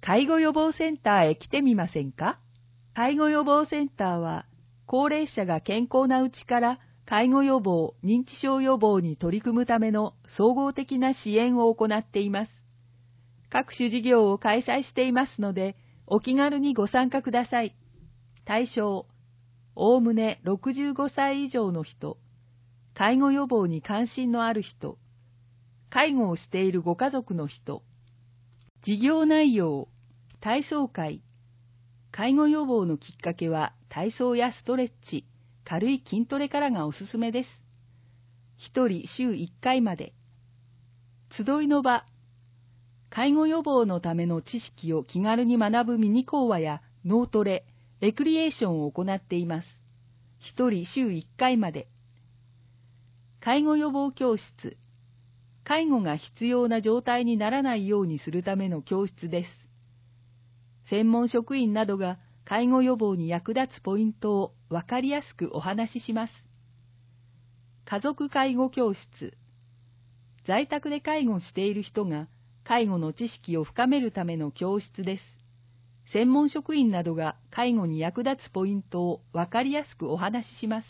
介護予防センターへ来てみませんか？介護予防センターは、高齢者が健康なうちから介護予防、認知症予防に取り組むための総合的な支援を行っています。各種事業を開催していますので、お気軽にご参加ください。対象、おおむね65歳以上の人、介護予防に関心のある人、介護をしているご家族の人。事業内容、体操会。介護予防のきっかけは体操やストレッチ、軽い筋トレからがおすすめです。1人週1回まで。集いの場。介護予防のための知識を気軽に学ぶミニ講話や脳トレ、レクリエーションを行っています。1人週1回まで。介護予防教室。介護が必要な状態にならないようにするための教室です。専門職員などが介護予防に役立つポイントを分かりやすくお話しします。家族介護教室。在宅で介護している人が介護の知識を深めるための教室です。専門職員などが介護に役立つポイントを分かりやすくお話しします。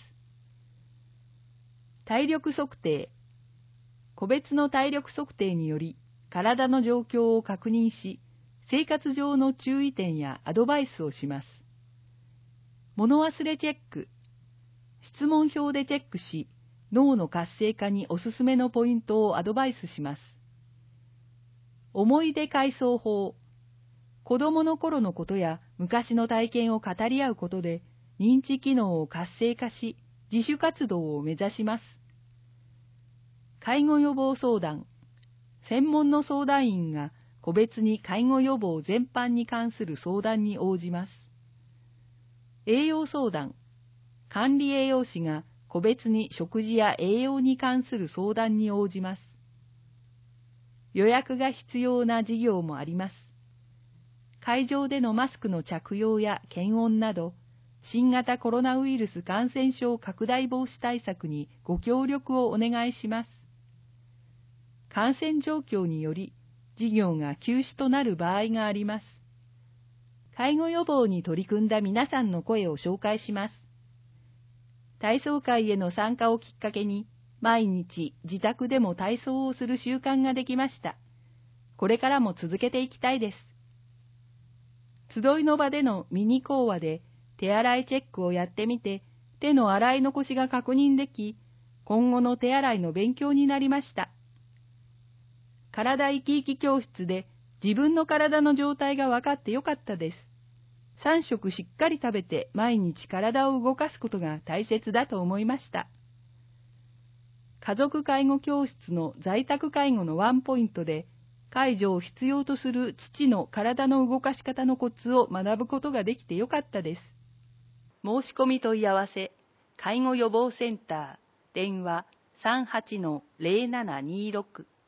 体力測定。個別の体力測定により体の状況を確認し、生活上の注意点やアドバイスをします。物忘れチェック。質問票でチェックし、脳の活性化におすすめのポイントをアドバイスします。思い出回想法。子供の頃のことや昔の体験を語り合うことで、認知機能を活性化し、自主活動を目指します。介護予防相談。専門の相談員が個別に介護予防全般に関する相談に応じます。栄養相談。管理栄養士が個別に食事や栄養に関する相談に応じます。予約が必要な事業もあります。会場でのマスクの着用や検温など、新型コロナウイルス感染症拡大防止対策にご協力をお願いします。感染状況により事業が休止となる場合があります。介護予防に取り組んだ皆さんの声を紹介します。体操会への参加をきっかけに、毎日自宅でも体操をする習慣ができました。これからも続けていきたいです。集いの場でのミニ講話で手洗いチェックをやってみて、手の洗い残しが確認でき、今後の手洗いの勉強になりました。体生き生き教室で自分の体の状態が分かってよかったです。3食しっかり食べて毎日体を動かすことが大切だと思いました。家族介護教室の在宅介護のワンポイントで、介助を必要とする父の体の動かし方のコツを学ぶことができてよかったです。申し込み問い合わせ、介護予防センター、電話38-0726